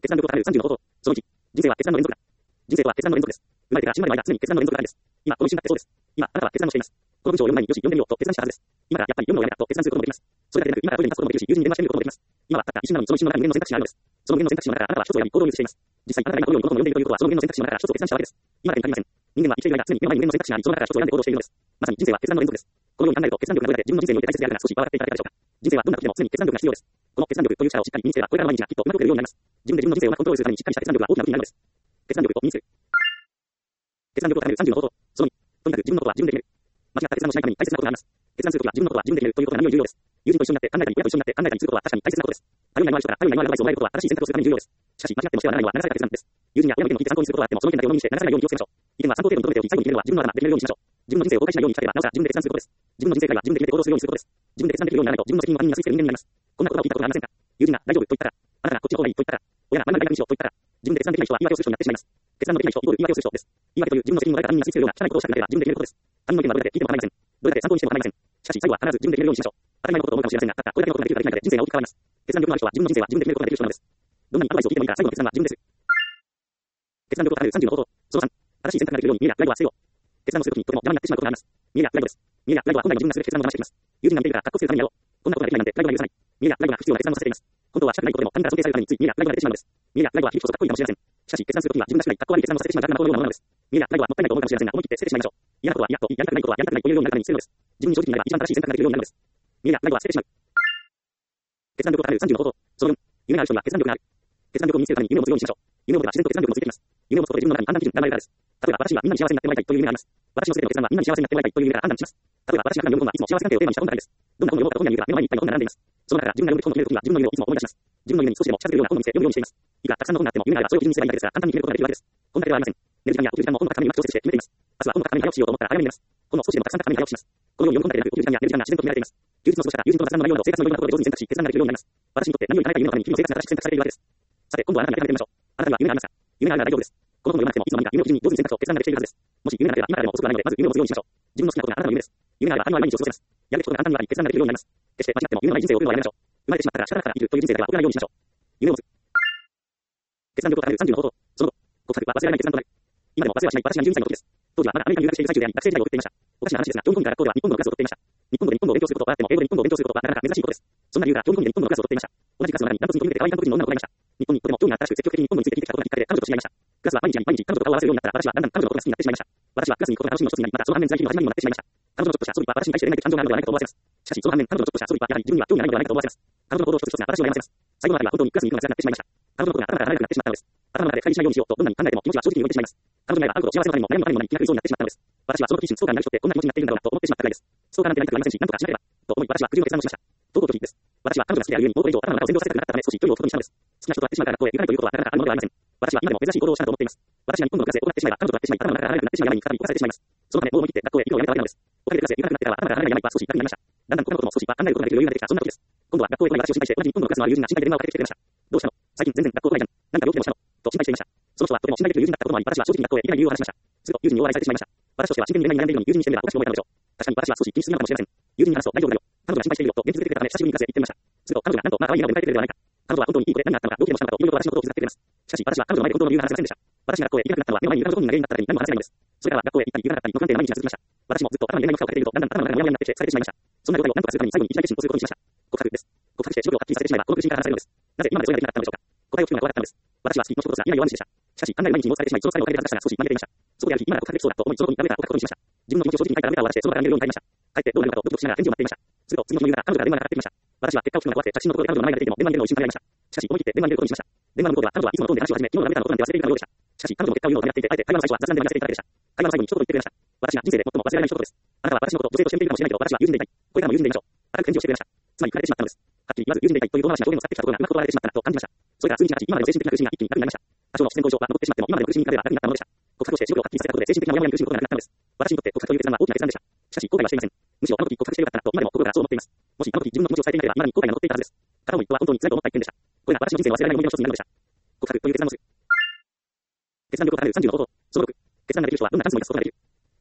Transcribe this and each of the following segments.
決断力を高める30の方法。その1、人生は決断の連続だ。人生は決断の連続です。生まれてから死ぬまでの間、常に決断の連続があるんです。今、この一瞬だってそうです。今、あなたは決断をしています。この文章を読む前によし、読んでみようと決断したはずです。今からやっぱり読むのをやめたと決断することもできます。それだけでなく、今からトイレに立つこともできるし、友人に電話してみることもできます。今はたった一瞬なのに、その一瞬の中に無限の選択肢があるのです。その無限の選択肢の中からあなたは一つを選び行動に移しています。実際、あなたが今このようにことも読んでいるということは、その無限の選択肢の中から一つを決断したわけです。今だけに限りません。人間は生きている間、常に目の前に無限の選択肢があり、その中から一つを選んで行動しているのです。まさに人生は決断の連続です。このように考えると、決断力がどれだけ自分の人生において大切であるか少し分かっていただけたでしょうか。人生はどんな時でも常に決断力が必要です。この決断力という力をしっかり身につければ、これからの毎日がきっとうまくいくようになります。自分で自分の人生をうまくコントロールするためにしっかりした決断力が大きな武器になるのです。決断力を身につける。決断力を高める30の方法。その2、とにかく自分のことは自分で決める。間違った決断をしないために大切なことがあります。決断するときは自分のことは自分で決めるということが何より重要です。友人と一緒になって考えたり、親と一緒になって考えたりすることは確かに大切なことです。頼りないのある人から頼りないのあるアドバイスをもらえることは正しい選択をするために重要です。しかし、間違ってもしてはならないのは流された決断です。友人や親の意見を聞いて参考にすることはあっても、その意見だけを鵜呑みにして流されないように気をつけましょう。意見は参考程度に留めておき、最後に決めるのは自分の頭で決めるようにしましょう。自分の人生を後悔しないようにしたければ、なおさら自分で決断することです。自分の人生会は自分で決めて行動するようにすることです。自分で決断できるようにならないと、自分の責任を他人になすりつける人間になります。こんな言葉を聞いたことがありませんか。友人が大丈夫と言ったら、あなたがこっちの方がいいと言ったら、親が〇〇逆にしようと言ったら、自分で決断できない人は言い訳をする人になってしまいます。決断のできない人イコール言い訳をする人です。言い訳という自分の責任を誰か他人になすりつけるような汚いことをしたくなければ自分で決めることです。他人の意見はどれだけ聞いても構いません。どれだけ参考にしても構いません。しかし最後は必ず自分で決めるようにしましょう。当たり前のことと思うかもしれませんが、たったこれだけのことができるかできないかで人生が大きく変わります。決断力のある人は自分の人生は自分で決めることができる人なのです。どんなにアドバイスを聞いてもいいから最後の決断は自分です。決断力を高める30の方法。その3、正しい選択ができるように見栄やプライドは捨てよう。決断をするときにとても邪魔になってしまうことがあります。見栄やプライドです。見栄やプライドは本来の自分がする決断の邪魔しています。友人が見ているから格好つけるためにやろう。こんなことができないなんてプライドが許さない。見栄やプライドが不必要な決断をさせています。本当はしたくないことでも他人から尊敬されるためについ見栄やプライドが出てしまうのです。見栄やプライドは非力とかっこいいかもしれません。しかし決断するときは自分がしたくない格好悪い決断をさせてしまうだけなこのようなものなのです。見栄やプライドはもったいないと思うかもしれませんが、思い切って捨ててしまいましょう。嫌なことは嫌と言い、やりたくないことはやりたくないというようになるために捨てるのです。自分に正直になれば一番正しい選択ができるようになるのです。見栄やプライドは捨ててしまう。決断力を高める30の方法。その4、夢がある人には決断力がある。決断力を身につけるために夢を持つようにしましょう。夢を持てば自然と決断力もついてきます。夢を持つことで自分の中に判断基準が生まれるからです。例えば私はみんなに幸せになってもらいたいという夢があります。私のすべての決断はみんなに幸せになってもらいたいという夢から判断します。例えば私が普段読む本はいつも幸せ関係をテーマにした本からです。どんな本を読もうかどんな理由か目の前にいっぱいの本が並んでいます。その中から自分が読む本を決めるときは自分の夢をいつも思い出します。自分の夢に少しでも近づけるような本を見つけ読むようにしています。いくらたくさんの本があっても夢があればそれを基準にすればいいだけですが、簡単に決めることができるわけです。こんだけではありません。寝る時間や起きる時間も本の高めにうまく調整して決めています。明日は本の高めに早起きしようと思ったら早めに寝ます。本を少しでもたくさん高めに早起きします。このように読む本だけでなく起きる時間や寝る時間が自然と決められています。休日の過ごし方、友人との雑談の内容など生活のいろんなことで上手に選択し、決断ができるようになります。私にとって何より早い夢のために日々の生活が正しく選択されているわけです。さて、今度はあなたに当てはめてみましょう。あなたには夢がありますか。夢があるなら大丈夫です。この本を読まなくてもいつの間にか夢を基準に上手に選択と決断ができているはずです。もし夢がなければ今からでも遅くはないので、まず夢を持つようにしましょう。自分の好きなことがあなたの夢です。夢があれば当たり前毎日を過ごせます。やるべきことが簡単にあり、決断ができるようになります。決して間違っても夢のない人生を送るのはやめましょう。生まれてしまったから仕方なく生きるという人生では送らないようにしましょう。夢を持つ。決断力を高める30の方法。その後、国策は忘れられない決断となる。今でも忘れはしない私が12歳の時です。当時はまだアメリカに留学している最中であり、学生時代を送っていました。おかしな話ですが、興味本位から学校では日本語のクラスを取っていました。日本語で日本語を勉強することはあっても、英語で日本語を勉強することはなかなか珍しいことです。そんな理由から興味本位で日本語のクラスを取っていました。同じクラスの中にダントツに飛び抜けて可愛い韓国人の女の子がいました。日本にとても興味があったらしく、積極的に日本語について聞いてきたことがきっかけで彼女と知り合いました。クラスは毎日彼女と顔を合わせるようになったら、私はだんだん彼女のことが好きになってしまいました。私はクラスに行くことが楽しみの一つになり、またその反面辛い日々の始まりにもなってしまいました。彼女のちょっとした遊びは私に対して恋愛的感情があるのではないかと思わせます。しかしその反面彼女のちょっとした遊びはやはり自分には興味がないのではないかと思わせます。彼女の行動一つ一つが私を悩ませます。最後のあたりは本当にクラスに行くのが辛くなってしまいました。彼女のことが頭から離れなくなってしまったのです。頭の中で会議しないようにしようとどんなに考えても気持ちは正直に動いてしまいます。彼女に会えば会うほど幸せのためにも悩むのためにも気が狂いそうになってしまったのです。私はその時にストーカーになる人ってこんな気持ちになっているんだろうなと思ってしまったくらいです。ストーカーなんてないとありませんし、なんとかしなければと思い私は苦渋の決断をしました。とうとうとです。私は彼女が好きであるゆえにもうこれ以上頭の中を占領させたくなかったため少し距離を置くことにしたのです。好きな人と会ってしまうから学校へ行かないということはなかなかあるものではありません。私は今でも珍しい行動をしたと思っています。私が日本のクラスで行ってしまえば彼女と会ってしまい頭の中が離れなくなってしまい山に再び動かされてしまいます。そのためもう思い切って学校へ行くのをやめたわけなのです。おかげでクラスへ行かなくなってからは頭が離れない山には少し楽になりました。だんだん他のことも少しは考えることができる余裕が出てきたそんな時です。今度は学校へ来ない私を心配して同じ日本のクラスのある友人が心配で電話をかけてきてくれました。どうしたの最近全然学校来ないじゃん。なんか病気でもしたのと心配していました。その人はとても信頼できる友人だったこともあり、私は正直に学校へ行けない理由を話しました。すると友人に大笑いされてしまいました。私としては真剣に恋愛に悩んでいるのに友人にしてみればおかしく思えたのでしょう。確かに私は少し気にしすぎなのかもしれません。友人に話すと大丈夫だよ。彼女が心配しているよと現実で出てたため久しぶりにクラスへ行ってみました。すると彼女がなんとまあ可愛い笑顔で迎えてくれるではないか。彼女は本当にいい子で何があったのか病気でもしたのかといろいろ私のことを気遣ってくれます。しかし私は彼女の前で本当の理由が話せませんでした。私が学校へ行けなくなったのは目の前にいる彼女本人が原因だったために何も話せないのです。それからは学校へ行ったり行かなかったりの不安定な毎日が続きました。私もずっと頭に恋愛の負荷をかけているとだんだん頭の中がモヤモヤになってきて疲れてしまいました。そんな状態を何とかするために最後に一大決心をすることにしました。告白です。告白して職業をはっきりさせてしまえばこの苦しみから離れるのです。なぜ今までそれができなかったのでしょうか。答えを聞くのが怖かったのです。私はスピードの仕事が今弱虫でした。しかし考える毎日にもされてしまいその疲れのおかげで恥ずかしさが少し紛れていました。そこである日今なら告白できそうだと思いその子にラブレターを告白にしました。自分の気持ちを正直に書いたラブレターを渡してその場から逃げるように帰りました。帰ってどうなるかとドキドキしながら返事を待っていました。すると次の日の夕方彼女から電話がかかってきました。私は結果を聞くのが怖くて着信のところで彼女の名前が出ていても電話に出るのを一瞬考えました。しかし思い切って電話に出ることにしました。電話の向こうでは彼女はいつものトーンで話を始め昨日のラブレターのことなんて忘れていたようでした。しかし彼女の結果を言うのをためらっていてあえて会話の最初は雑談で話していただけでした。会話の最後に一言言ってくれました。私が人生で最も忘れられない一言です。あなたは私のことを女性として見ているかもしれないけど私は友人でいたい。これからも友人でいましょう。明るく返事をしてくれました。つまり振られてしまったのです。はっきり言わず友人でいたいという遠回しな表現を使ってきたことがうまく断られてしまったなと感じました。それから数日が経ち今までの精神的な苦しみが一気に楽になりました。多少の自然向上は残ってしまっても今までの苦しみからでは楽になったものでした。告白をして職業をはっきりさせたことで精神的なモヤモヤに苦しむことがなくなったのです。私にとって告白という決断は大きな決断でした。しかし後悔はしていません。むしろあの時告白してよかったなと今でも心からそう思っています。もしあの時自分の気持ちを伝えていなければ今に後悔が残っていたはずです。片思いとは本当に辛いと思った一点でした。これが私の人生の忘れられない思い出の一つになるのでした。告白という決断をする。決断力を高める30の方法。その6、決断ができる人はどんなチャンスも生かすことができる。決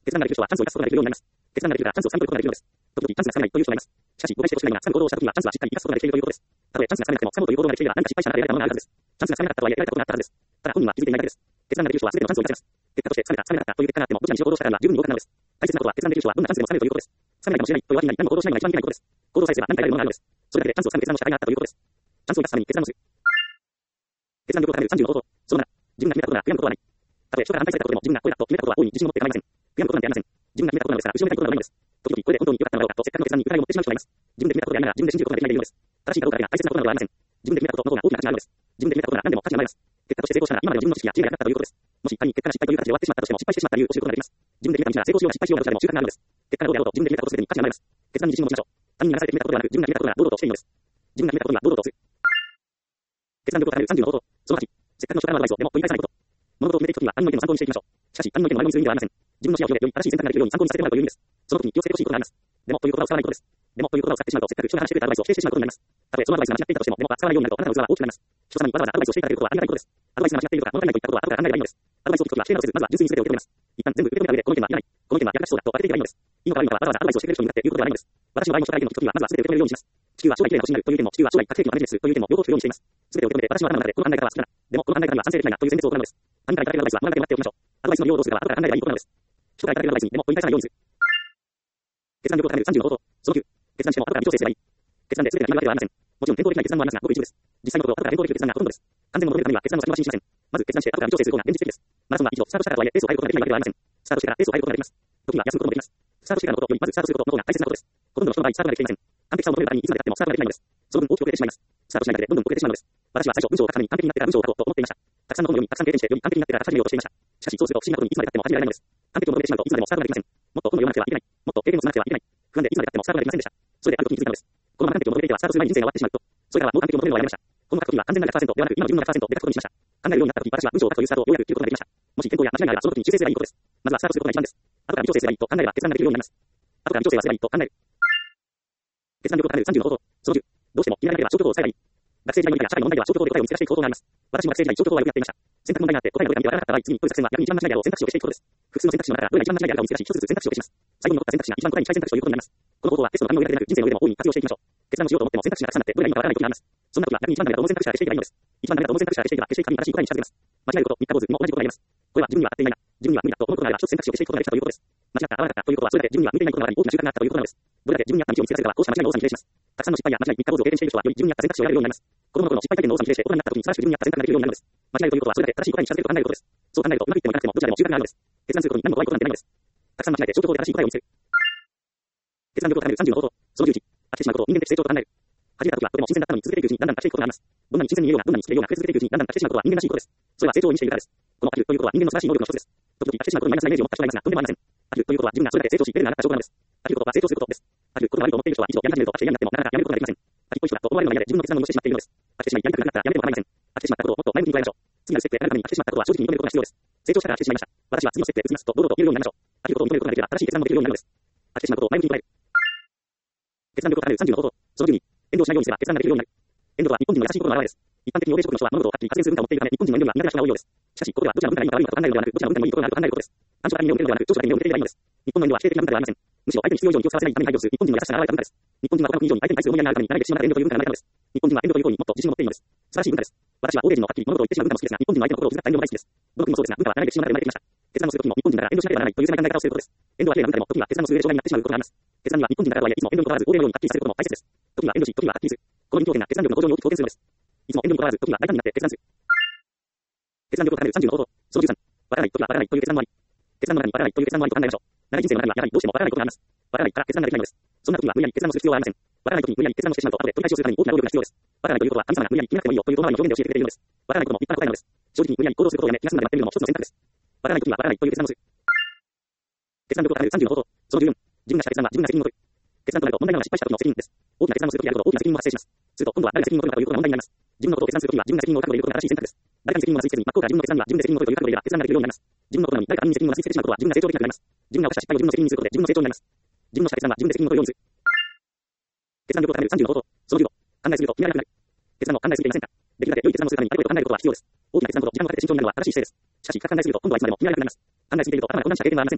決断ができる人はチャンスを生かすことができるようになります。決断ができるからチャンスを掴むことができるのです。時々チャンスがつかめないという人がいます。しかし、誤解してほしいのは、掴む行動をした時にはチャンスはしっかり生かすことができているということです。たとえチャンスがつかめなくても、掴むという行動ができていれば何か失敗しながら得られたものがあるはずです。チャンスがつかめなかったとはいえ得られたことがあったはずです。ただ本人は気づいていないだけです。決断ができる人は全てのチャンスを生かせます。結果としてつかめた、つかめなかったという結果があっても、どちらにしろ行動したからには十分に良かったのです。大切なことは決断できる人はどんなチャンスでもつかめるということです。つかめないかもしれないというわけには何も行動しないのが一番いけないことです。行動さえすれば何か得られるものがあるのです。それだけでチャンスをつかむ決断の仕方があったということです。チャンスを生かすために決断をする。決断力を高める30の方法。その7、自分が決めたことなら悔やむことはない。たとえ人から反対されたことでも自分がこれだと決めたことは大いに自信を持って構いません。悔やむことなんてありません。自分が決めたことなのですから、後ろめたいことなどないのです。時々これで本当に良かったのだろうかとせっかくの決断に疑いを持ってしまう人がいます。自分で決めたことでありながら自分で信じることができないでいるのです。正しいかどうかだけが大切なことなどではありません。自分で決めたことの方が大きな価値があるのです。自分で決めたことなら何でも価値があります。結果として成功したら今までの自分の知識や知恵がなかったということです。もし仮に結果が失敗という形で終わってしまったとしても失敗してしまった理由を知ることができます。自分で決めた道なら成功しようが失敗しようがどちらでも習慣があるのです。結果がどうであろうと自分で決めたことすべてに価値があります。決断に自信を持ちましょう。他人にやらされて決めたことではなく自分が決めたことが堂々としているのです。自分が決めたことが堂々とする。決断力を高める30の方法。その8、せっかくの初回のアドバイスをでも繰り返さないこと。物事を決めていくときには他人の意見を参考にしていきましょう。しかし他人の意見を丸にする意味ではありません。自分の視野を広げ、より正しい選択ができるように参考にさせてもらうという意味です。その時に気をつけてほしいことがあります。でもという言葉を使わないことです。でもという言葉を使ってしまうと、せっかく人が話してくれたアドバイスを否定してしまうことになります。たとえそのアドバイスが間違っていたとしても、でもは使わないようになるとあなたの器は大きくなります。人様にわざわざアドバイスをしていただけることはありがたいことです。アドバイスが間違っているとか物足りないといったことは後から考えればいいのです。アドバイスを聞くときは否定などせず、まずは純粋に全てを受け止めます。一旦全部受け止めた上で、この意見はいらない。この意見はやりたしそうだと当てていけばいいのです。いいのか悪いのかはわざわざアドバイスをしてくれる人に向かって言うことではないのです。私の場合も人から意見を聞くときはまずは全て受け止めるようにします。地球は将来綺麗な星になるという意見も、地球は将来核兵器のあるですという意見も両方聞くようにしています。全てを受け止めて、私の頭の中でこの考え方は好きだな。でもこの考え方には賛成できないなという選別を行うのです。他人からいただけるアドバイスはもらってもらっておきましょう。アドバイスの利用をどうするかは後から考えればいいことなのです。人からいただけるアドバイスにでも取り返さないようにする。決断力を高める30の方法。その9、決断しても後から微調整すればいい。決断で全てが決まるわけではありません。もちろん転倒できない決断もありますが、ごく一部です。実際のところ後から転倒できる決断がほとんどです。完全に戻れるためには決断の先延ばしにしません。まず決断して後から微調整する方が現実的です。マラソンは一度スタートしたからとはいえペースを変えることができないわけではありません。スタートしてからペースを変えることができます。時には休むこともできます。スタートしてからのことよりまずスタートすることの方が大切なことです。ほとんどの人の場合スタートができていません。完璧さを求めるためにいつまで経ってもスタートができないのです。その分大きく遅れてしまいます。スタートしないだけでどんどん遅れてしまうのです。私は最初文章を書くために完璧になってから文章を書こうと思っていました。たくさんの本を読み、たくさん経験してより完璧になってから始めようとしていました。しかしそうすると不思議なことにいつまで経っても始められないのです。完璧を求めてしまうといつまでもスタートができません。もっと本を読まなくてはいけない。もっと経験を積まなくてはいけない。不安でいつまで経ってもスタートができませんでした。それである時に気づいたのです。このまま完璧を求めていてはスタートする前に人生が終わってしまうと。それからはもう完璧を求めるのはやめました。この書く時は完全な 100% ではなく今の自分の 100% で書くことにしました。考えるようになった時、私は文章を書くというスタートをようやく切ることができました。もし転倒や間違いがあればその時に修正すればいいことです。まずはスタートすることが一番です。後から微調整すればいいと考えれば決断ができるようになります。後から微調整はすればいいと考える。決断力を高める30の方法。その10、どうしても嫌いなければ消去法を使えばいい。学生時代のや社会の問題では消去法で答えを見つけ出していく方法があります。私も学生時代消去法はよくやっていました。選択問題があって答えがどれか見てわからなかった場合、次に問い作戦は逆に一番間違いであろう選択肢を消していくことです。複数の選択肢の中からどれが一番間違いであるかを見つけ出し、一つずつ選択肢を消します。最後に残った選択肢が一番答えに近い選択肢ということになります。この方法はテストの単の上だけでなく人生の上でも大いに活用していきましょう。決断をしようと思っても選択肢がたくさんあってどれがいいかわからない時があります。そんな時は逆に一番ダメだと思う選択肢から消していけばいいのです。一番ダメだと思う選択肢から消していけば決して神に正しい答えに近づけます。間違えること、三日坊主にも同じことが言えます。これは自分には合っていないな。自分には無理だと思うことがあれば一つ選択肢を消していくことができたということです。間違った、合わなかったということはそれだけ自分には向いていないことがあり大きな習慣があったということなのです。どれだけ自分に合った道を見つけ出せばこうした間違いの多さに比例します。たくさんの失敗や間違い、三日坊主を経験している人はより自分に合った選択肢を選べるようになります。子供の頃の失敗体験の多さに比例して大人になった時に正しく自分に合った選択ができるようになるのです。間違いということはそれだけ正しい答えに近づけると考えることです。そう考えるとうまくいってもいかなくてもどちらでも習慣があるのです。決断することに何も怖いことなんてないのです。たくさん間違えて消去法で正しい答えを見つける。決断力を高める30の方法。その11、飽きてしまうことを人間的成長と考える。始めた時はとても新鮮だったのに続けていくうちにだんだん飽きていくことがあります。どんなに新鮮に見えようがどんなに好きでいようが増え続けていくうちにだんだん飽きてしまうことは人間らしいことです。それは成長を意味しているからです。この飽きるということは人間の素晴らしい能力の一つです。時々飽きてしまうことにマイナスなイメージを持った人がいますが、とんでもありません。飽きるということは自分がそれだけ成長し、レベルが上がった証拠なのです。飽きることは成長することです。飽きることが悪いと思っている人は一度やり始めると飽きて嫌になってもなかなかやめることができません。飽きっぽい人だと思われるのが嫌で自分の決断を濁してしまっているのです。飽きてしまいやりたくなくなったらやめることがありません。飽きてしまったことをもっと前向きに捉えましょう。次なるステップへなるために飽きてしまったことは正直に認めることが必要です。成長したから飽きてしまいました。私は次のステップへ移りますと堂々と言えるようになりましょう。飽きることを認めることができれば正しい決断もできるようになるのです。飽きてしまうことを前向きに捉える。決断力を高める30の方法。その12、遠慮しないようにすれば決断ができるようになる。遠慮とは日本人の優しいことの表れです。一般的に欧米諸国の人は物事をはっきり発言する文化を持っているため日本人の遠慮には苦手な人が多いようです。しかしここではどちらの文化がいいか悪いかと考えるのではなくどちらの文化にもいいことがあると考えることです。短所だけに目を向けるのではなく長所だけに目を向ければいいのです。日本の遠慮は否定的な文化ではありません。むしろ相手に必要以上に気を使わせないために配慮する日本人の優しさが現れた文化です。日本人は他の国以上に相手に対する思いやりがあるために慣れてしまった遠慮という文化が生まれたのです。日本人は遠慮という行為にもっと自信を持っているのです。素晴らしい文化です。私は欧米人のはっきり物事を言ってしまう文化も好きですが、日本人の相手の心を気遣った遠慮も大好きです。どの国もそうですが、文化は慣れてしまって生まれてきました。決断をするときも日本人なら遠慮しなければならないという狭い考え方をすることです。遠慮は綺麗な文化でも時には決断のする上で障害になってしまうことがあります。決断には日本人だからとはいえいつも遠慮にこだわらず欧米のようにはっきりさせることも大切です。時には遠慮し、時にははっきりする。この臨機応変な決断力の向上に大きく貢献するのです。いつも遠慮にこだわらず時には大胆になって決断する。決断力を高める30の方法。その13、わからない時はわからないという決断もあり。決断の中にわからないという決断もありと考えましょう。長い人生の中にはやはりどうしてもわからないことがあります。わからないから決断ができないのです。そんな時には無理やり決断をする必要はありません。わからない時に無理やり決断をしてしまうと後で取り返しをするために大きな労力が必要です。わからないということは神様が無理やり決めなくてもいいよという遠回りの表現で教えてくれているのです。わからないことも立派な答えなのです。正直に無理やり行動することをやめ気が済むまで待っているのも一つの選択です。わからない時にはわからないという決断をする。決断力を高める30の方法。その14、自分がした決断は自分が責任を取る。決断となると問題なのは失敗した時の責任です。大きな決断をするときやるほど大きな責任も発生します。すると今度は誰が責任を取るかということが問題になります。自分のことを決断するときは自分が責任を覚悟でいることが正しい選択です。誰かに責任をなすりつけずに真っ向から自分の決断には自分で責任を取るという覚悟でいれば決断ができるようになります。自分のことなのに誰か他人に責任をなすりつけてしまうことは自分が成長できなくなります。自分が犯した失敗を自分の責任にすることで自分の成長になります。自分のした決断は自分で責任を取るようにする。決断力を高める30の方法。その15、考えすぎると決められなくなる。決断を考えすぎていませんか。できるだけ良い決断をするためにあれこれと考えることは必要です。大きな決断ほど時間をかけて慎重になるのは正しい姿勢です。しかし深く考えすぎると今度はいつまでも決められなくなります。考えすぎていると頭が混乱した経験はありませんか。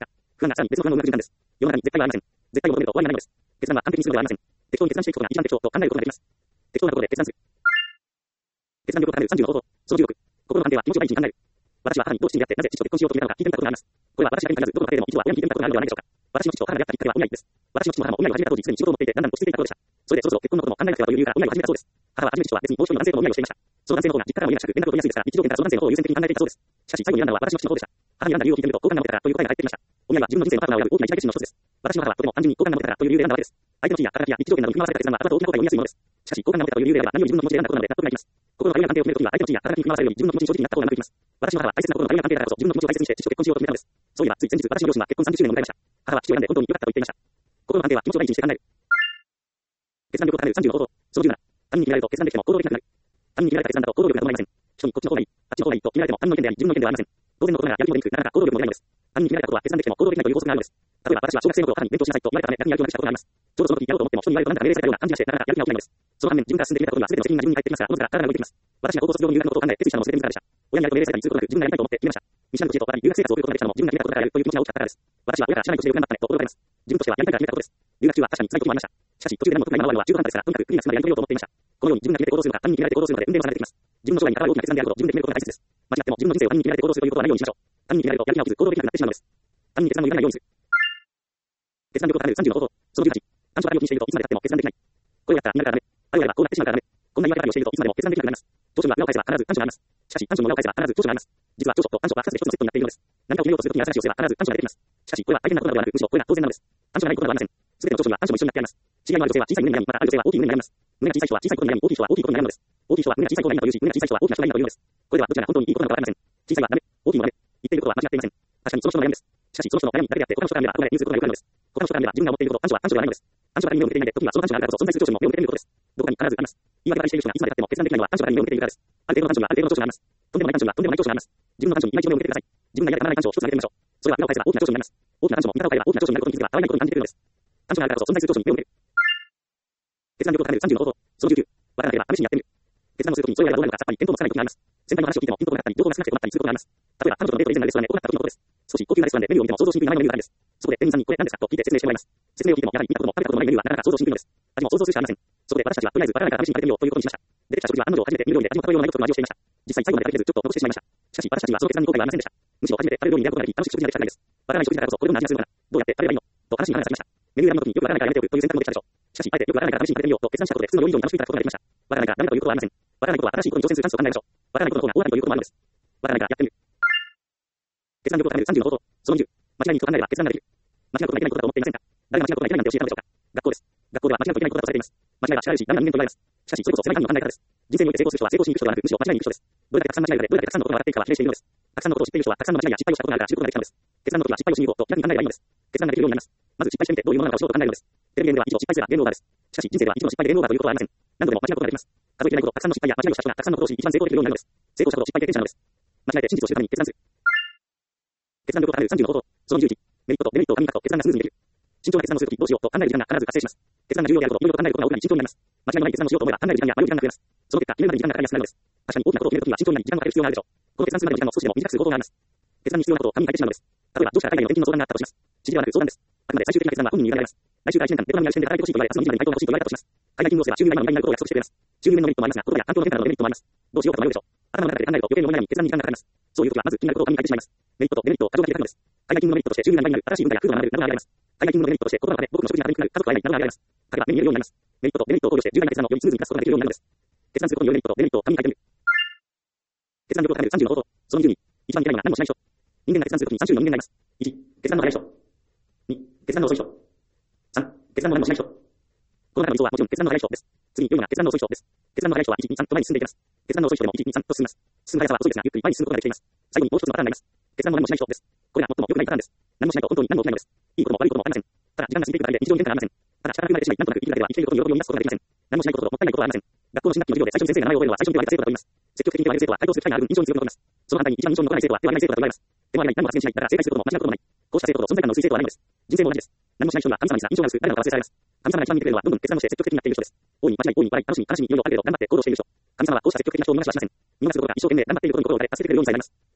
不安なさらに別の不安を生む順番です。世の中に絶対はありません。絶対を求めると終わりがないのです。決断は完璧にするのではありません。適当に決断していくことが一番適当と考えることができます。適当なことで決断する。決断力を高める30の方法。その16。心の安定は気持ちを第一に考える。私は母にどうして知り合ってなぜ父と結婚しようと決めたのか聞いてみたことがあります。これは私が限らずどの家庭でも一度は親に聞いてみたことがあるのではないでしょうか。私の父と母が出会ったきっかけはお見合いです。私の父も母もお見合いを始めた当時すでに仕事を持っていてだんだん落ち着いていた頃でした。それでそろそろ結婚のことも考えなくてはという理由からお見合いを始めたそうです。母は初めて父は別にもう一人の男性ともお見合いをしていました。その男性の方が実家からも家が近く連絡を取りやすいですから日常圏からその男性の方を優先的に考えていたそうです。しかし最後に選んだのは私の父の方でした。母に選んだ理由を聞いてみると好感が持てたからという答えが返ってきました。お見合いは自分の人生のパートナーを選ぶ大きな一大決心の一つです。私の母はとても単純に好感が持てたからという理由で選んだわけです。相手の地位や働きや日常圏などに振り回された決断は後々大きな後悔を生みやすいものです。しかし好感が持てたという理由であれば何より自分の気持ちで選んだことなので納得がいきます。心の軽い安定を決めるときは相手の地位や働きに振り回されるより自分の気持ちに正直になった方が納得いきます。私の母は大切な心の軽い安定だからこそ自分の気持ちを大切にして父と結婚しようと決めたのです。そういえばつい先日私の両親は結婚30周年を迎えました。母は父を選んで本当に良かったと言っていました。心の安定は気持ちを第一にして考える。決断力を高める30の方法。その17。他人に決められると決断できても行動できなくなる。他人に決められた決断だと行動力が伴いません。人にこっちの方がいい、あっちの方がいいと決められても他人の意見であり自分の意見ではありません。当然のことながらやる気も出にくくなかなか行動力も出ないのです。他人に決められたことは決断できても行動できないという法則があるのです。例えば私は小学生の頃母に勉強しなさいと言われたため逆にやる気をなくしたことがあります。ちょうどその時やろうと思っても人に言われるとなんだか命令されたような感じがしてなかなかやる気が起きないのです。その反面自分から進んで決めたことには全ての責任が自分に返ってきますからおのずから体が動いてきます。私が高校卒業後入学のことを考え決意したのもそれで自らでした。親にやると命令されたりすることなく自分がやりたいと思って決めました。見知らぬ土地と他に留学生活を送ることができたのも自分が決めたことからやるという気持ちが大きかったからです。私は親から知らない土地で頑張ったねと心がけます。自分としてはやりたいから決めたことです。留学中は確かに辛いこともありました。しかし途中で何も特に今の終わりは中途半端ですからとにかくクリアするまでやり遂げようと思っていました。このように自分が決めて行動するのか他人に決められて行動するので運命を離れてきます。自分の将来に関わる大きな決断であることを自分で決めることが大切です。間違っても自分の人生を他人に決められて行動するということはないようにしましょう。他人に決められるとやる気が起きず行動できなくなってしまうのです。他人に決断を委ねないようにする。決断力を高める30の方法。その18。単調な料金しているといつまで経っても決断できない。これをやったらなるからダメ。あるいはこうなってしまうからダメ。こんな言い訳をしているといつまでも決断できなくなります。長所には裏を返せば必ず短所があります。しかし短所の裏を返せば必ず長所があります。実は長所と短所が2つで一つのセットになっているのです。何かを決めようとするときに話をすれば必ず短所が出てきます。しかしこれは大変なことなのではなくむしろこれが当然なのです。短所がないことなどありません。すべての長所には短所も一緒になってあります。知り合いのある女性は小さい胸に悩み、またある女性は大きい胸に悩みます。胸が小さい人は小さいことに悩み、大きい人は大きいことに悩むのです。大きい人は胸が小さいことがいいというし、胸が小さい人は大きな人がいいというのです。これではどちらが本当にいいことなのかわかりません。小さいはダメ、大きいもダメ。言っていることは間違っていません。確かにその人の悩みです。しかしその人の悩みだけであって他の人から見ればあくまでニュースことがよくあるのです。他の人から見れば自分が思っていること、短所は短所ではないのです。短所が目を向けていないで、時にはその短所があるからこそ存在する長所にも目を向けていることです。どこかに必ずあります。言い訳ばかりしている人がいつまで経っても決断できないのは短所が目を向けているからです。ある程度の短所がある程度の長所があります。とんでもない短所がとんでもない長所があります。自分の短所に今一度目を向けてください。自分が嫌でたまらない短所を一つ挙げてみましょう。それは裏を返せば大きな長所になります。大きな短所も見方を変えれば大きな長所になることに気づけばたわいないことに感じているのです。短所があるからこそ存在する長所に目を向ける。決断力を高める30の方法。その19。わからなければ試しにやってみる。決断をするときにそれがどうなるかさっぱり見当もつかないことがあります。先輩の話を聞いてもピンとこなかったり情報が少なくて困ったりすることがあります。例えば彼女とのデート以前のレストランで行った時のことです。少し高級なレストランでメニューを見ても想像しにくい名前のメニューがあるんです。そこで店員さんにこれ何ですかと聞いて説明してもらいます。説明を聞いてもやはり見たことも食べたこともないメニューはなかなか想像しにくいのです。味も想像するしかありません。そこで私たちはとりあえずわからないから試しに食べてみようということにしました。出てきた食事は案の定初めて見るように味も食べるようなよくの味をしていました。実際最後まで食べずちょっと残してしまいました。しかし私たちはその決断に後悔はありませんでした。むしろ初めて食べるようになることができ楽しい食事ができたからです。わからない食事だからこそこれどんな味がするのかな、どうやって食べればいいのと話に話が咲きました。メニュー選びの時によくわからないからやめておくという選択もできたでしょう。しかしあえてよくわからないから試しに食べてみようと決断したことで普通の料理以上に楽しくいただくことができました。わからないからダメだということはありません。わからないことは新しいことに挑戦するチャンスと考えましょう。わからないことの方が大当たりということもあるのです。わからないからやってみる。決断力を高める30の方法。その20。間違いにと考えれば決断ができる。間違うことがいけないことだと思っていませんか。誰が間違うことがいけないなんて教えたのでしょうか。学校です。学校では間違うことがいけないことだとされています。間違いは叱られるし、何々人間と言われます。しかしそれこそ狭い範囲の考え方です。人生において成功する人は成功しに行く人ではなくむしろ間違いに行く人です。どれだけたくさん間違いが出てどれだけたくさんのことが笑っているかは比例しているのです。たくさんのことを知っている人はたくさんの間違いや失敗をしたことがあるから知ることができたのです。決断の時は失敗をしに行こうと気楽に考えればいいのです。決断ができるようになります。まず失敗してみてどういうものなのかを知ろうと考えるのです。テレビゲームでは一度失敗すればゲームオーバーです。しかし人生では一度の失敗でゲームオーバーということはありません。何度でも間違うことができます。数えきれないほどたくさんの失敗や間違いをした人がたくさんのことをし一番成功できるようになるのです。成功したことを失敗経験者なのです。間違えて真実を知るために決断する。決断力を高める30の方法。その21。メリットとデメリットを紙に書くと決断がスムーズにできる。慎重な決断をするときどうしようと考える時間が必ず発生します。決断が重要であることをいろいろ考えることが多くなり慎重になります。間違いのない決断をしようと思えば考える時間や迷う時間が増えます。その結果決めるまでに時間がかかりやすくなるのです。確かに大きなことを決めるときは慎重になり時間がかかる必要があるでしょう。この決断するまでの時間を少しでも短くする方法があります。決断に必要なことを紙に書いてしまうのです。例えば上司から海外の転勤の相談があったとします。知事ではなく相談です。あくまで最終的な決断は本人に委ねられます。来週から1年間ベトナムや視点で働いてほしいと言われたその人に回答が欲しいと言われたとします。海外勤務をすれば収入が今の2倍になることを約束してくれます。収入のメリットもありますが、ことや環境の変化などのメリットもあります。どうしようかと迷うでしょう。頭の中で考えると余計に思い悩み決断に時間がかかります。そういう時はまず気になることを紙に書いてしまいます。メリットとデメリットを過剰書きで書くのです。海外勤務のメリットとして収入が2倍になる、新しい文化や風土が学べるなどが挙げられます。海外勤務のデメリットとして心の中で僕の食事が食べにくくなる、家族が会えないなどが挙げられます。書けば目に見えるようになります。メリットとデメリットを考慮して重大な決断をよりスムーズに下すことができるようになるのです。決断することによるメリットとデメリットを紙に書いてみる。決断力を高める30の方法。その12。一番嫌いなのは何もしない人。人間が決断するときに3種類の人間がいます。1、決断の早い人。2、決断の遅い人。3、決断の何もしない人。この中の理想はもちろん決断の早い人です。次に4位が決断の遅い人です。決断の早い人は1、2、3と前に進んでいきます。決断の遅い人でも1、2、3と進みます。進む速さは遅いですがゆっくり前に進むことができています。最後にもう一つのパターンがあります。決断の何もしない人です。これが最も良くないパターンです。何もしないと本当に何も起きないのです。いいことも悪いこともありません。ただ時間が過ぎていくだけで日常に変化がありません。ただ力が生まれてしまいなんとなく生きるだけでは生きていることに喜びを見出すことができません。何もしないことともったいないことはありません。学校の新学期の授業で最初に先生が名前を覚えるのは最初に手を挙げた生徒だと言います。積極的に手を挙げる生徒は対等する機会がある分印象に強く残ります。その反対に一番印象に残らない生徒は手を挙げない生徒だと言われます。手も挙げない何も発言しないだから正解することも間違うこともない。こうした生徒と存在感の薄い生徒はないのです。人生も同じです。何もしない人には神様にさ印象が薄く誰なのか忘れ去られます。神様が一番見てくれるのはどんどん決断をして積極的になっている人です。大いに間違い、大いに笑い、楽しみ、悲しみ、いろいろあるけど頑張って行動している人。神様はこうした積極的な人を見逃しはしません。見逃すことが一生懸命頑張っていることに心を打たれ助けてくれるようにさえなります。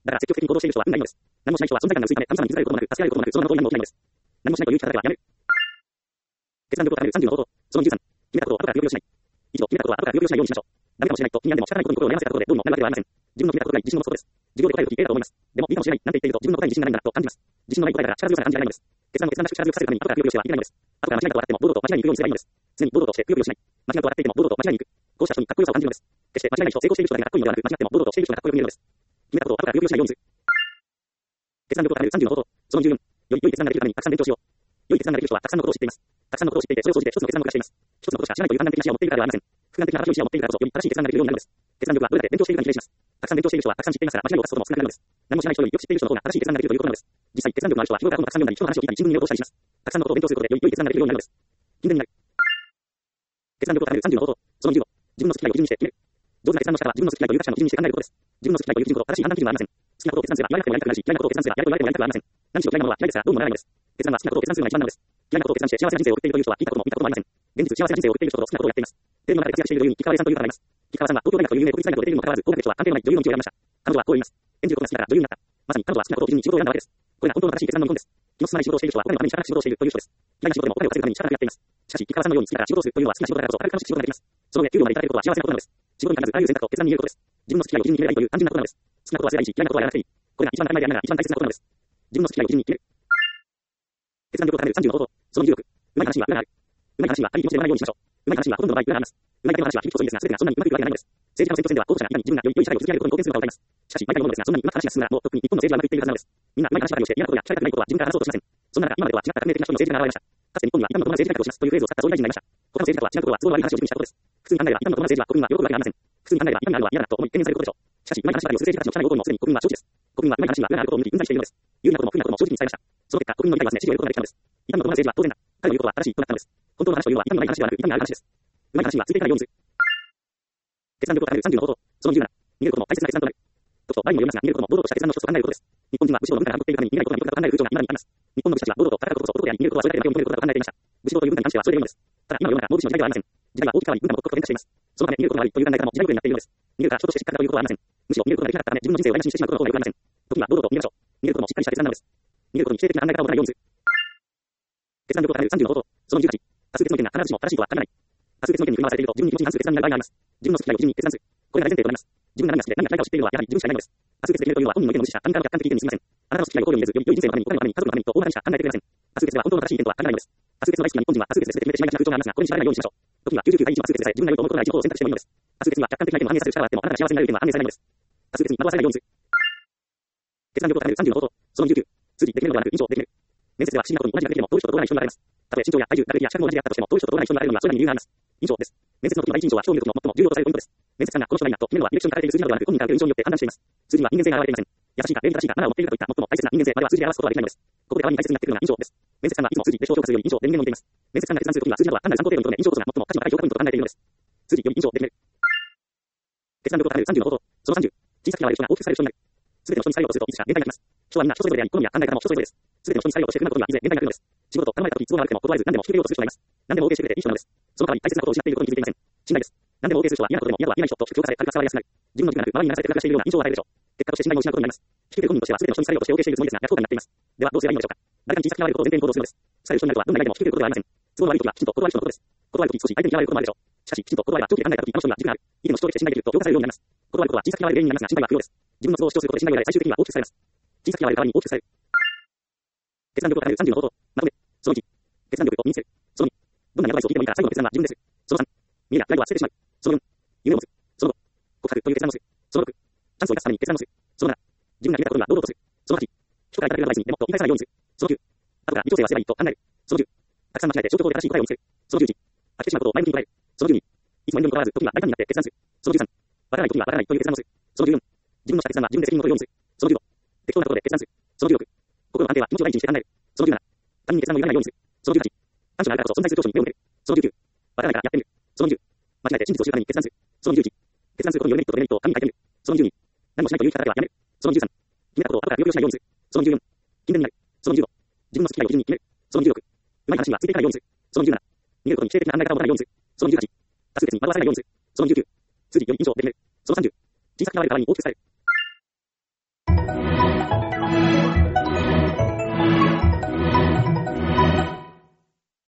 だが積極的に行動している人は運がいいのです。何もしない人は存在感が薄いため、神様に譲られることもなく、助け合うこともなく、そのまま遠いものを生きないのです。何もしないという生き方ではやめる。決断力を高める30の方法。その13。決めたことを後から不要しない。以上、決めたことは後から不要しないようにしましょう。ダメかもしれないと気に病んでも仕方ないことに心を悩ませたことでどうにもなるわけではありません。自分の決めたことが自信を持つことです。授業で答えるとき A だと思います。でもいいかもしれないなんて言っていると自分の答えに自信がないんだなと感じます。自信のない答えだから力強さが感じられないのです。決断らしく力強くさせるために後から不要してはいけないのです。後から間違いと笑っても堂々と間違いに行くようにすればいいのです。常に堂々として不要しない。間違いと笑っていても堂々と間違いに行く。こうした人にかっこよさを感じるのです。決して間違いない人、成功している人だけがかっこいいのではなく、間違っても堂々としている人がかっこよく見えるのです。決めたことを後から不要しないようにする。決断力を高める30の方法。その14。良い決断ができるためにたくさん勉強しよう。良い決断ができる人はたくさんのことを知っています。たくさんのことを知っていて、それを通じて一つの決断を下しています。一つのことしか知らないという判断的な視野を持っているからではありません。俯瞰的な正しい視野を持っているからこそ、より正しい決断ができるようになるのです。決断力はどれだけ勉強しているかに比例します。たくさん勉強している人はたくさん知っていますから、間違いを犯すことも少なくなるのです。何も知らない人よりよく知っている人の方が正しい決断ができるということなのです。実際、決断力のある人は日頃から本をたくさん読んだり、人の話を聞いたり、新聞に目を通したりします。たくさんのことを勉強することで良い決断ができるようになるのです。勤勉になる。決断力を高める30の方法。その15。自分の好き嫌いを基準にして決める。上手な決断の仕方は自分の好き嫌いを有学者の基準にして考えることです。自分の好き嫌いを有基準ほど正しい判断基準はありません。好きなことを決断すれば言われなくてもやりたくなるし、嫌いなことを決断すればやれと言われてもやりたくはありません。何しろ嫌いなものは嫌いですがどうもならないのです。決断は好きなことを決断するのが一番なのです。嫌いなことを決断して幸せな人生を送っているという人は聞いたことも見たこともありません。現実幸せな人生を送っている人と好きなことをやっています。テレビの中で活躍している女優に木川さんという方がいます。木川さんは東京大学の有名国立大学を出ているにもかかわらず、合格率は関係のない女優の道を選びました。彼女はこう言います。演じることが好きだから女優になった。まさに彼女は好きなことを基準に仕事を選んだわけです。これが本当の正しい決断の理論です。気の進まない仕事をしている人はお金のために仕方なく仕事をしているという人です。嫌いな仕事でもお金を稼ぐために仕方なくやっています。しかし、木川さんのように好きだから仕事をするというのは好きな仕事だからこそ、ある楽しい仕事ができます。その上、給料までいただけることは幸せなことなのです。仕事に限らずあらゆる選択と決断に言えることです。自分の好き嫌いを基準に決めればいいという単純なことなのです。好きなことはすればいいし、嫌いなことはやらなくていい。これが一番当たり前でありながら一番大切なことなのです。自分の好き嫌いを基準に決める。決断力を高める30の方法。その16。うまい話には裏がある。うまい話にはありきのして言わないようにしましょう。うまい話にはほとんどの場合裏があります。うまいだけの話は響くこといいですが、全てがそんなにうまくいくわけではないのです。政治家の選挙戦では候補者がいかに自分が良い社会を築き上げることに貢献するのかを歌います。しかし、毎回のものですが、そんなにうまく話が進むなら、もう特に日本の政治はうまくいっているはずなのです。みんなうまい話ばかりをして嫌なことや聞かれたくないことは自分から話そうとしません。そんな中、今までは違った革命的な人の政治家が現れました。かつて日本には一般の友達政治改革をしますというフレーズを使った総理大臣がいました。他の政治家とは違うことは都合の悪い話を軸にしたことです。普通に考えれば一般の友達政治は国民は喜ぶわけがありません。普通に考えれば痛みがあるのは嫌だと思い懸念されることでしょう。しかし、うまい話ばかりをする政治家たちの社内行動のすでに国民は承知です。国民はうまい話には裏があることを抜きうんざりしているのです。有利なことも不利なことも正直に伝えました。その結果、国民の理解はすね、支持を得ることができたのです。痛みの友達政治は当然だ。彼の言うことは正しいとなったのです。本当の話というのは痛みのない話ではなく、痛みがある話です。うまい話は続けたらようにする。決断力を高める30の方法。その17。逃げることも大切な決断となる。とくと、前にも読みますが、逃げることも堂々とした決断の一つと考えることです。日本人は武士道の文化が残っているために逃げないことが良くないことが考える風潮が今にあります。日本の武士たちは堂々と戦うことこそ男であり、逃げることはそれだけで手を認めることだと考えていました。武士道という文化に関してはそれでいいのです。ただ、今の世の中、もう武士の時代ではありません。時代は大きく変わり、文化も刻々と変化しています。そのため、逃げることが悪いという考え方も時代遅れになっているのです。逃げるから人として失格だということはありません。むしろ逃げることができなかったため、自分の人生を台無しにしてしまうことの方が良くありません。時は堂々と逃げましょう。逃げることもしっかりした決断なのです。逃げることに否定的な考え方を持たないようにする。決断力を高める30の方法。その18。多数決の意見が必ずしも正しいとは限らない。多数決の意見に振り回されていると、自分に気持ちに反する決断になる場合があります。自分の好き嫌いを基準に決断する。これが大前提となります。自分が何が好きで何が嫌いかを知っているのはやはり自分しかいないのです。多数決で決めるというのは本人の意見の無視者、他人からの客観的意見に過ぎません。あなたの好き嫌いを考慮に入れず、より良い人生のために、お金のために、家族のためにと大まかにしか考えてくれません。多数決では本当の正しい意見とは限らないのです。多数決の大好きな日本人は多数決で全て決めてしまいがちな風潮がありますが、これに縛られないようにしましょう。時には99対1の多数決でさえ自分が良いと思うことが一方を選択してもいいのです。多数決には客観的な意見も反映される力があっても、あなたが幸せになれる意見は反映されないのです。多数決に惑わされないようにする。決断力を高める30の方法。その19。通じできるのではなく、以上できる。面接では不思議なことに同じだけでも、遠い人と遠い人になれます。たとえ身長や体重、学歴や資格も同じであったとしても、遠い人と遠い人になれるにはそれなりに理由があります。以上です。面接の時の第一印象は人を見る時の最も重要とされるポイントです。面接官がこの人がいいなと決めるのは履歴書に書かれている数字などではなく、本人から受ける印象によって判断しています。数字には人間性が現れていません。優しいか、礼儀正しいか、マナーを持っているかといった最も大切な人間性までは数字で表すことはできないのです。ここで代わりに大切になってくるのが印象です。面接官がいつも数字で評価するより印象で人間を見ています。面接官が決断する時には数字などは単なる参考程度にとどめ、印象こそが最も価値の高い評価ポイントと考えているのです。数字より印象で決める。決断力を高める30の方法。その30。小さく嫌われる人が大きくされる人になる。すべての人にされようとするといつしか限界が来ます。人はみんな人それぞれであり、好みや考え方も人それぞれです。すべての人にされようとして不満なことにはいずれ限界が来るのです。仕事と頼まれた時都合が悪くても断れず何でも引き受けようとする人がいます。何でも OK してくれていい人なのです。その代わり大切なことを失っていることに気づいていません。信頼です。何でも OK する人は嫌なことでも嫌は言えない人と祝福をされ、軽く使われやすくなる。自分の気がなく、周りにならされて楽がしているような印象を与えるでしょう。結果として信頼も失うことになります。引き受ける本人としてはすべての人にされようとして OK しているつもりですが、逆効果になっています。ではどうすればいいのでしょうか。誰かに小さく嫌われることを前提に行動するのです。される人になるとはどんな意味でも引き受けることではありません。都合の悪い時はきちんと断る人のことです。断る時少し相手に嫌われることもあるでしょう。しかし、きちんと断れば長期で考えた時あの人には軸がある。意見の主張として信頼できると評価されるようになります。断ることは小さく嫌われる原因になりますが、信頼は不要です。自分の都合を主張することで信頼を得られ、最終的には大きくされます。小さく嫌われる代わりに大きくされる。決断力を高める30の方法。まとめ。その1。決断力を身につける。その2。どんなにアドバイスを聞いてもいいから最後の決断は自分です。その3。見えやプライドは捨ててしまう。その4。夢を持つ。その5。告白という決断をする。その6。チャンスを生かすために決断をする。その7。自分が決めたことには堂々とする。その8。人からいただけるアドバイスにでもと言い返さないようにする。その9。後から微調整はすればいいと考える。その10。たくさん間違えて消去法で正しい答えを見つける。その11。飽きてしまうことを前向きに捉える。その12。いつも遠慮に関わらず時には大胆になって決断する。その13。わからない時にはわからないという決断をする。その14。自分のした決断は自分で責任を取るようにする。その15。適当なことで決断する。その16。心の安定は気持ちを大事にして考える。その17。他人に決断を委ねないようにする。その18。短所があるからこそ存在する長所に目を向ける。その19。わからないからやってみる。その20。間違えて真実を知るために決断する。その21。決断することによるメリットとデメリットを紙に書いてみる。その22。何もしないという生き方ではやめる。その23。決めたことを後から不要しないようにする。その24。勤勉になる。その25。自分の好き嫌いを基準に決める。その26。うまい話にはついていかないようにする。その27。逃げることに否定的な考え方を持たないようにする。その28。多数決に惑わされないようにする。その29。数字より以上で決める。その30。小さく嫌われる代わりに大きくされる。